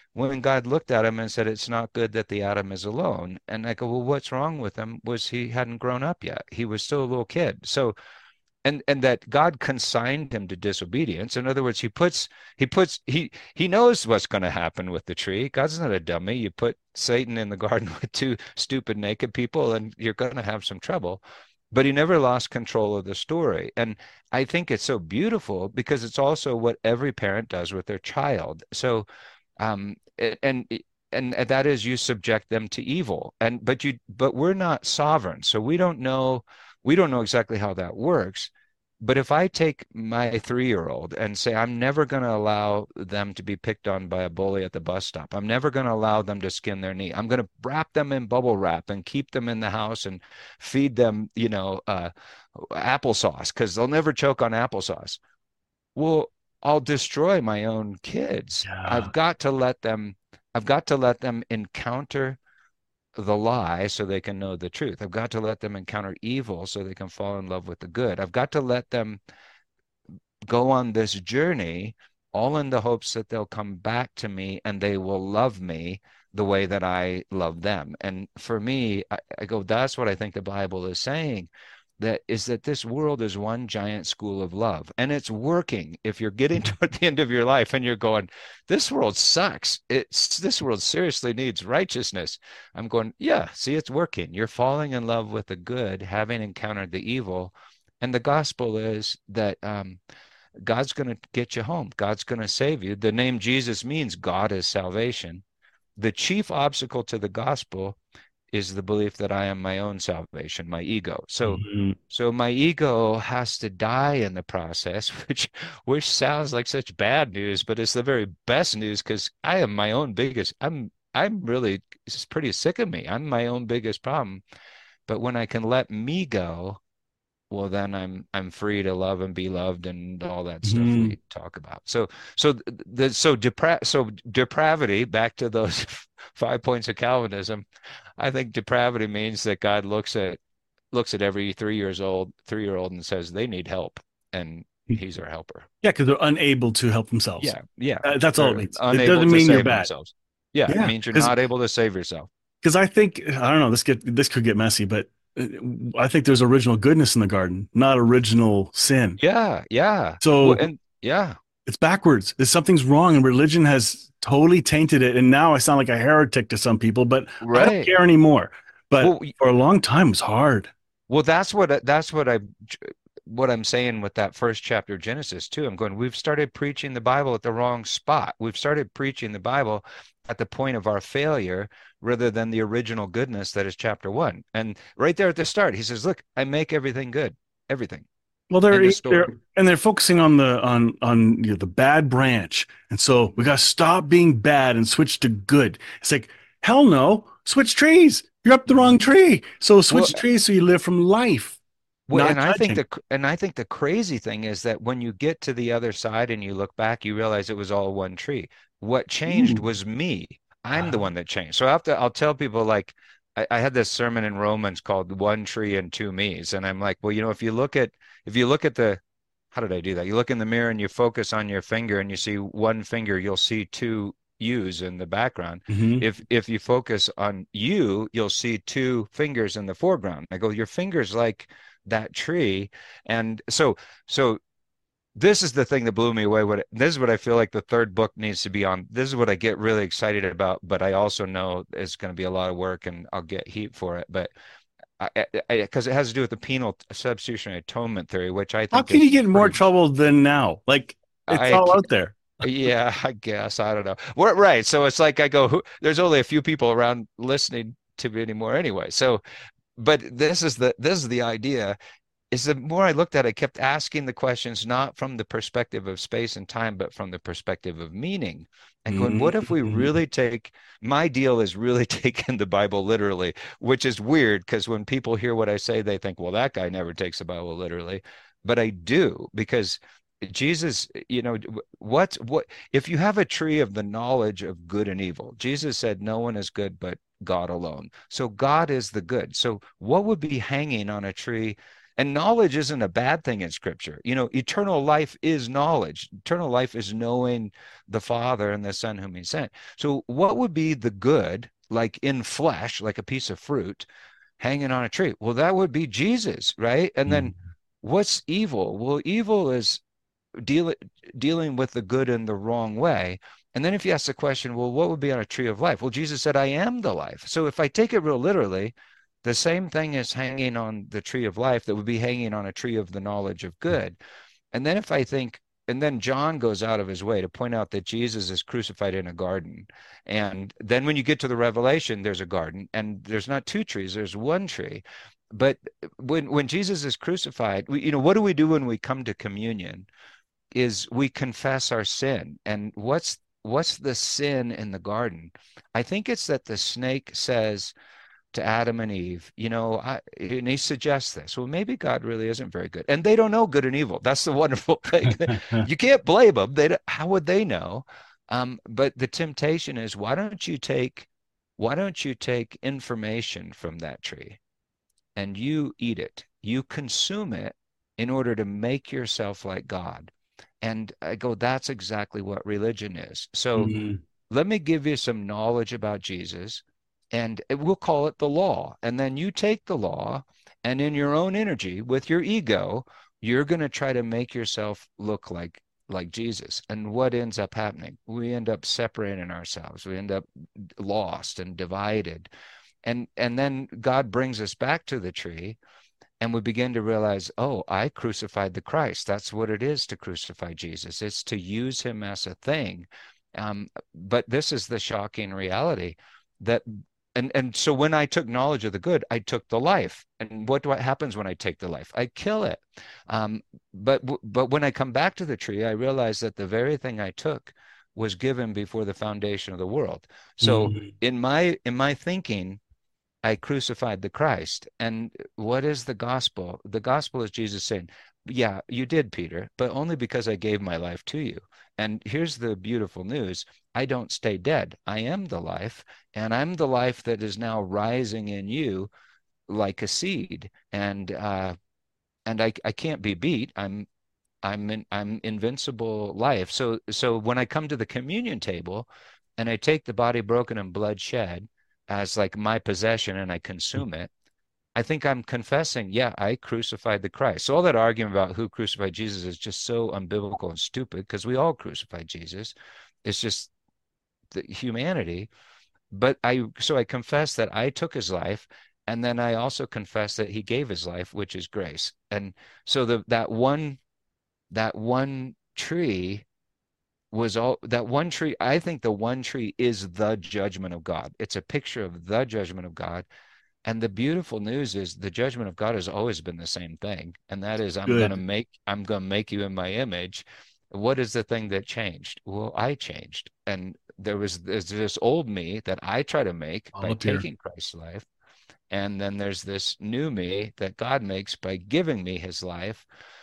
when God looked at him and said, it's not good that the Adam is alone. And I go, well, what's wrong with him was he hadn't grown up yet. He was still a little kid. So, and and that God consigned him to disobedience. In other words, he puts he puts he he knows what's going to happen with the tree. God's not a dummy. You put Satan in the garden with two stupid naked people, and you're going to have some trouble. But he never lost control of the story. And I think it's so beautiful because it's also what every parent does with their child. So, um, and and that is you subject them to evil. And but you but we're not sovereign, so we don't know we don't know exactly how that works. But if I take my three-year-old and say, I'm never going to allow them to be picked on by a bully at the bus stop. I'm never going to allow them to skin their knee. I'm going to wrap them in bubble wrap and keep them in the house and feed them, you know, uh, applesauce because they'll never choke on applesauce. Well, I'll destroy my own kids. Yeah. I've got to let them, I've got to let them encounter the lie so they can know the truth. I've got to let them encounter evil so they can fall in love with the good. I've got to let them go on this journey, all in the hopes that they'll come back to me and they will love me the way that I love them. And for me, I, I go, that's what I think the Bible is saying. That is that this world is one giant school of love, and it's working. If you're getting toward the end of your life and you're going, this world sucks, it's this world seriously needs righteousness, I'm going, yeah, see, it's working. You're falling in love with the good, having encountered the evil. And the gospel is that um, God's going to get you home. God's going to save you. The name Jesus means God is salvation. The chief obstacle to the gospel is the belief that I am my own salvation, my ego. So, Mm-hmm. so my ego has to die in the process, which which sounds like such bad news, but it's the very best news because I am my own biggest. I'm I'm really it's pretty sick of me. I'm my own biggest problem. But when I can let me go, well, then I'm I'm free to love and be loved and all that stuff Mm-hmm. we talk about. So so the so depra so depravity, back to those five points of Calvinism. I think depravity means that God looks at looks at every three years old three year old and says they need help, and He's our helper. Yeah, because they're unable to help themselves. Yeah, yeah. Uh, that's all it They're means. It unable doesn't to mean you're save bad. themselves. Yeah, it Yeah, means you're because not able to save yourself. because I think I don't know this get this could get messy, but uh, I think there's original goodness in the garden, not original sin. Yeah, yeah. Well, So and yeah, it's backwards. There's something's wrong, and religion has totally tainted it. And now I sound like a heretic to some people, but I don't right. care anymore. But Well, for a long time, it was hard. Well, that's what that's what I what I'm saying with that first chapter of Genesis too. I'm going, we've started preaching the Bible at the wrong spot. We've started preaching the Bible at the point of our failure rather than the original goodness that is chapter one. And right there at the start, he says, "Look, I make everything good, everything." Well, End they're of story. they're and they're focusing on the on on you know, the bad branch, and so we got to stop being bad and switch to good. It's like hell no, switch trees. You're up the wrong tree. So Well, switch trees so you live from life, well, not and I think judging. the and I think the crazy thing is that when you get to the other side and you look back, you realize it was all one tree. What changed Ooh. was me. I'm the Wow. one that changed. So I have to, I'll tell people like I, I had this sermon in Romans called One Tree and Two Me's. And I'm like, well, you know, if you look at if you look at the how did I do that? You look in the mirror and you focus on your finger and you see one finger, you'll see two U's in the background. Hmm. If if you focus on you, you'll see two fingers in the foreground. I go, your finger's like that tree. And so so this is the thing that blew me away. What this is what I feel like the third book needs to be on. This is what I get really excited about, but I also know it's going to be a lot of work and I'll get heat for it. But because it has to do with the penal substitutionary atonement theory, which I How think can is you get in more pretty. trouble than now? Like it's I all out there. Yeah, I guess I don't know. We're right. So it's like I go, who, there's only a few people around listening to me anymore anyway. So, but this is the this is the idea is the more I looked at it, I kept asking the questions not from the perspective of space and time, but from the perspective of meaning. And going, what if we Mhm. really take my deal is really taking the Bible literally, which is weird because when people hear what I say, they think, well, that guy never takes the Bible literally. But I do because Jesus, you know, what what if you have a tree of the knowledge of good and evil? Jesus said, no one is good but God alone. So God is the good. So what would be hanging on a tree? And knowledge isn't a bad thing in scripture. You know, eternal life is knowledge. Eternal life is knowing the Father and the Son whom he sent. So what would be the good, like in flesh, like a piece of fruit hanging on a tree? Well, that would be Jesus, right? And then Mm. what's evil? Well, evil is deal, dealing with the good in the wrong way. And then if you ask the question, well, what would be on a tree of life? Well, Jesus said, I am the life. So if I take it real literally, the same thing is hanging on the tree of life that would be hanging on a tree of the knowledge of good. And then if I think, and then John goes out of his way to point out that Jesus is crucified in a garden. And then when you get to the Revelation, there's a garden, and there's not two trees, there's one tree. But when when Jesus is crucified, we, you know, what do we do when we come to communion? Is we confess our sin. And what's what's the sin in the garden? I think it's that the snake says to Adam and Eve, you know, I, and he suggests this. Well, maybe God really isn't very good, and they don't know good and evil. That's the wonderful thing. You can't blame them. They, how would they know? Um, but the temptation is, why don't you take, why don't you take information from that tree and you eat it? You consume it in order to make yourself like God. And I go, that's exactly what religion is. So Mm. let me give you some knowledge about Jesus, and we'll call it the law. And then you take the law, and in your own energy, with your ego, you're going to try to make yourself look like like Jesus. And what ends up happening? We end up separating ourselves. We end up lost and divided. And and then God brings us back to the tree, and we begin to realize, oh, I crucified the Christ. That's what it is to crucify Jesus. It's to use him as a thing. Um, but this is the shocking reality that, and and so when I took knowledge of the good, I took the life. And what what happens when I take the life? I kill it. Um, but but when I come back to the tree, I realize that the very thing I took was given before the foundation of the world. So Mm. in my in my thinking, I crucified the Christ. And what is the gospel? The gospel is Jesus saying, yeah, you did, Peter, but only because I gave my life to you. And here's the beautiful news. I don't stay dead. I am the life, and I'm the life that is now rising in you like a seed. And uh, and I, I can't be beat. I'm I'm in, I'm invincible life. So so when I come to the communion table and I take the body broken and blood shed as like my possession and I consume it, I think I'm confessing, yeah, I crucified the Christ. So all that argument about who crucified Jesus is just so unbiblical and stupid, because we all crucified Jesus. It's just the humanity. But I so I confess that I took his life, and then I also confess that he gave his life, which is grace. And so the that one that one tree was all that one tree. I think the one tree is the judgment of God. It's a picture of the judgment of God. And the beautiful news is the judgment of God has always been the same thing. And that is, I'm going to Good. make, I'm going to make you in my image. What is the thing that changed? Well, I changed. And there was there's this old me that I try to make All by up here. taking Christ's life. And then there's this new me that God makes by giving me his life.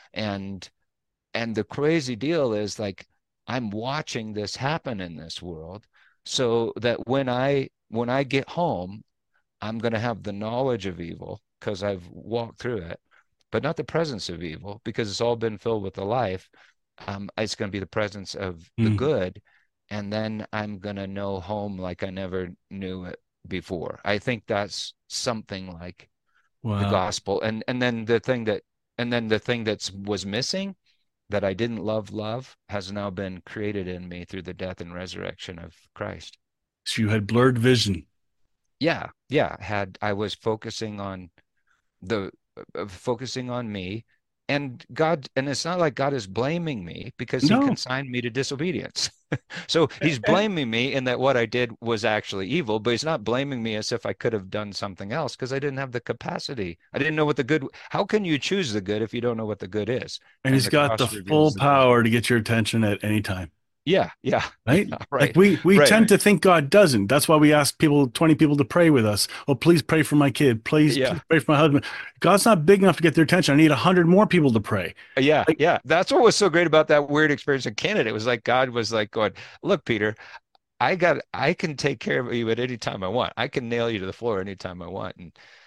And and the crazy deal is, like, I'm watching this happen in this world, so that when I when I get home, I'm going to have the knowledge of evil because I've walked through it, but not the presence of evil because it's all been filled with the life. Um, it's going to be the presence of the Mm. good. And then I'm going to know home like I never knew it before. I think that's something like the Wow. gospel. And and then the thing that and then the thing that was missing, that I didn't love love, has now been created in me through the death and resurrection of Christ. So you had blurred vision. Yeah, yeah. Had I was focusing on the uh, focusing on me, and God, and it's not like God is blaming me because he No. consigned me to disobedience. So he's Eh, blaming me in that what I did was actually evil, but he's not blaming me as if I could have done something else because I didn't have the capacity. I didn't know what the good, how can you choose the good if you don't know what the good is? And And he's the got the cross reveals full the good. power to get your attention at any time. Yeah, yeah, Right? yeah, Like right, we we right. tend to think God doesn't. That's why we ask people, twenty people to pray with us. Oh, please pray for my kid. Please, please Yeah. pray for my husband. God's not big enough to get their attention. I need a hundred more people to pray. Yeah, Like, yeah. That's what was so great about that weird experience in Canada. It was like God was like going, look, Peter, I got I can take care of you at any time I want. I can nail you to the floor anytime I want. And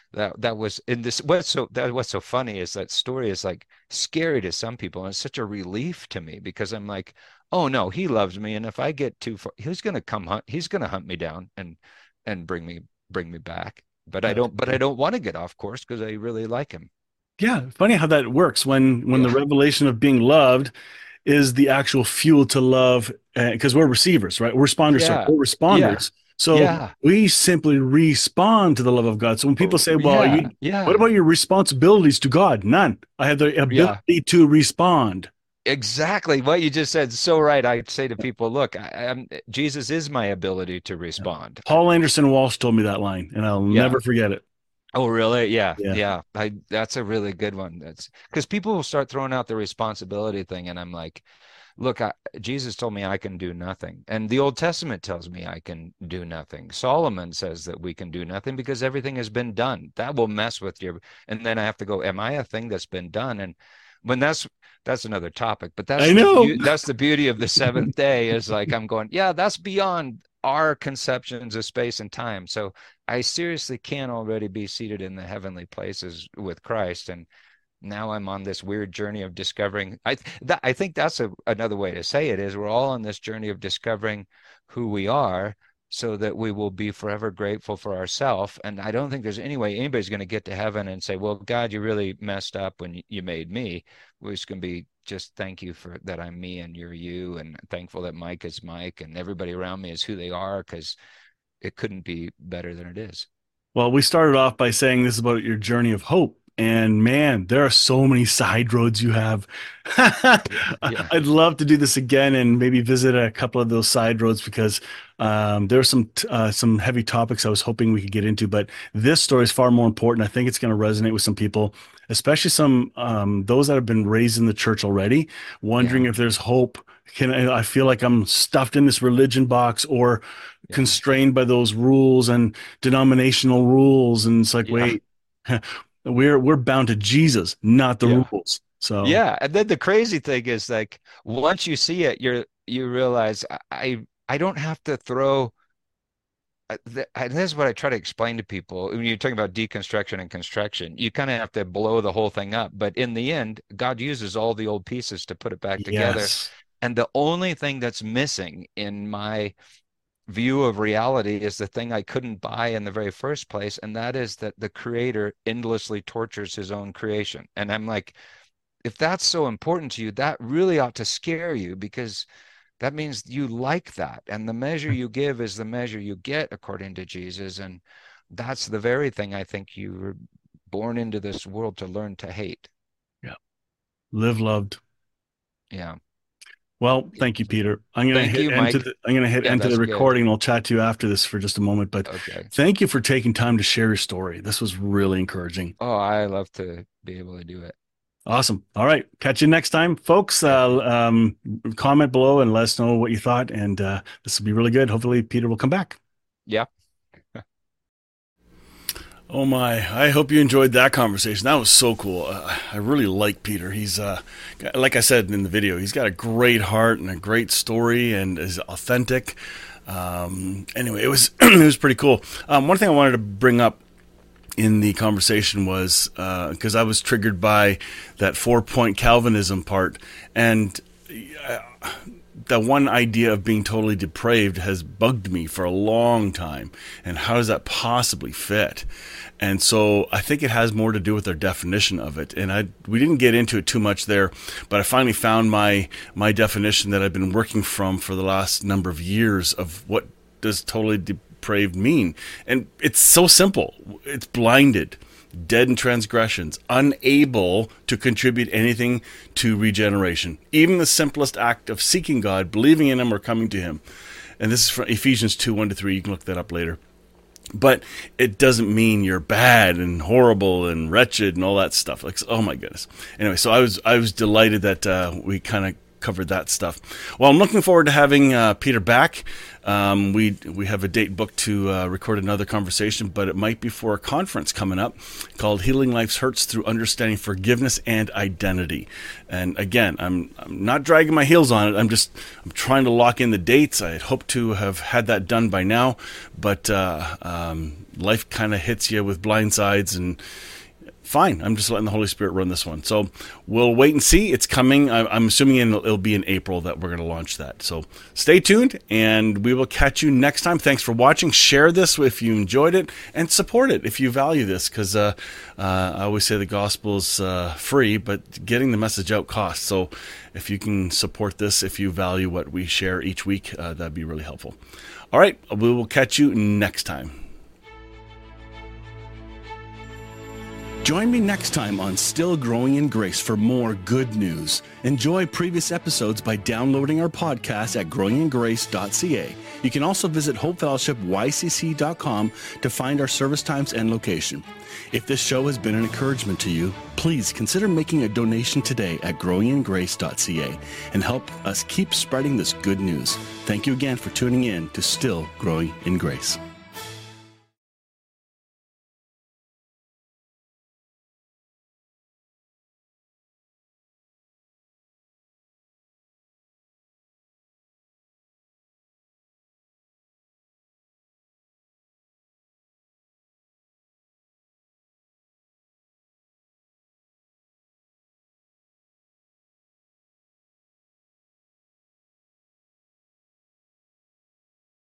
that that was in this. What's so that what's so funny is that story is like scary to some people, and it's such a relief to me because I'm like, oh no, he loves me, and if I get too far, he's gonna come hunt. He's gonna hunt me down and and bring me bring me back. But I Uh, don't. But I don't want to get off course because I really like him. yeah, funny how that works when when the Yeah. revelation of being loved is the actual fuel to love, because we're receivers, right? We're responders, sorry, Yeah. we're Yeah. responders. So Yeah. we simply respond to the love of God. So when people Oh, say, "Well, yeah. you, what Yeah. about your responsibilities to God?" None. I have the Yeah. ability to respond. Exactly what you just said. So right. I say to people, look, I, I'm, Jesus is my ability to Yeah. respond. I, Paul Anderson Walsh told me that line, and I'll yeah. never forget it. Oh, really? Yeah. Yeah. Yeah. I, that's a really good one. That's because people will start throwing out the responsibility thing. And I'm like, look, I, Jesus told me I can do nothing. And the Old Testament tells me I can do nothing. Solomon says that we can do nothing because everything has been done. That will mess with your, and then I have to go, am I a thing that's been done? And when that's, that's another topic, but that's I the know. beauty, that's the beauty of the seventh day is like, I'm going, yeah, that's beyond our conceptions of space and time. So I seriously can already be seated in the heavenly places with Christ. And now I'm on this weird journey of discovering. I that, I think that's a, another way to say it is we're all on this journey of discovering who we are so that we will be forever grateful for ourselves. And I don't think there's any way anybody's going to get to heaven and say, well, God, you really messed up when you made me. We're just going to be just thank you for that I'm me and you're you, and thankful that Mike is Mike and everybody around me is who they are because it couldn't be better than it is. Well, we started off by saying this about your journey of hope. And man, there are so many side roads you have. Yeah. I'd love to do this again and maybe visit a couple of those side roads because um, there are some uh, some heavy topics I was hoping we could get into. But this story is far more important. I think it's going to resonate with some people, especially some um, those that have been raised in the church already, wondering Yeah. if there's hope. Can I, I feel like I'm stuffed in this religion box or Yeah. constrained by those rules and denominational rules, and it's like, Yeah. wait, we're we're bound to Jesus, not the Yeah. rules. So Yeah, and then the crazy thing is like once you see it, you're you realize I I, I don't have to throw. uh, th- And this is what I try to explain to people when you're talking about deconstruction and construction. You kind of have to blow the whole thing up, but in the end, God uses all the old pieces to put it back together. yes, And the only thing that's missing in my view of reality is the thing I couldn't buy in the very first place, and that is that the creator endlessly tortures his own creation. And I'm like, if that's so important to you, that really ought to scare you because that means you like that. And the measure you give is the measure you get, according to Jesus. And that's the very thing I think you were born into this world to learn to hate. yeah, live loved. Yeah. Well, thank you, Peter. I'm gonna Thank hit you, into Mike. the I'm gonna hit Yeah, into the that's good. recording, and I'll chat to you after this for just a moment. But Okay. thank you for taking time to share your story. This was really encouraging. Oh, I love to be able to do it. Awesome. All right. Catch you next time, folks. Yeah. Uh, um, comment below and let us know what you thought. And uh, this will be really good. Hopefully, Peter will come back. Yeah. Oh my, I hope you enjoyed that conversation. That was so cool. Uh, I really like Peter. He's, uh, like I said in the video, he's got a great heart and a great story and is authentic. Um, anyway, it was, it was pretty cool. Um, one thing I wanted to bring up in the conversation was, because uh, I was triggered by that four-point Calvinism part, and uh, that one idea of being totally depraved has bugged me for a long time. And how does that possibly fit? And so I think it has more to do with their definition of it. And I we didn't get into it too much there, but I finally found my my definition that I've been working from for the last number of years of what does totally depraved mean. And it's so simple. It's blinded, dead in transgressions, unable to contribute anything to regeneration. Even the simplest act of seeking God, believing in Him, or coming to Him. And this is from Ephesians two, one to three. You can look that up later. But it doesn't mean you're bad and horrible and wretched and all that stuff. Like, oh my goodness. Anyway, so I was I was delighted that uh, we kind of covered that stuff. Well, I'm looking forward to having uh, Peter back. Um, we we have a date booked to uh, record another conversation, but it might be for a conference coming up called Healing Life's Hurts Through Understanding Forgiveness and Identity. And again, I'm I'm not dragging my heels on it. I'm just I'm trying to lock in the dates. I hope to have had that done by now, but uh, um, life kind of hits you with blindsides, and fine, I'm just letting the Holy Spirit run this one. So we'll wait and see. It's coming. I'm assuming it'll be in April that we're going to launch that. So stay tuned, and we will catch you next time. Thanks for watching. Share this if you enjoyed it, and support it if you value this, because uh, uh, I always say the gospel's uh, free, but getting the message out costs. So if you can support this, if you value what we share each week, uh, that'd be really helpful. All right, we will catch you next time. Join me next time on Still Growing in Grace for more good news. Enjoy previous episodes by downloading our podcast at growing in grace dot c a. You can also visit hope fellowship y c c dot com to find our service times and location. If this show has been an encouragement to you, please consider making a donation today at growing in grace dot c a and help us keep spreading this good news. Thank you again for tuning in to Still Growing in Grace.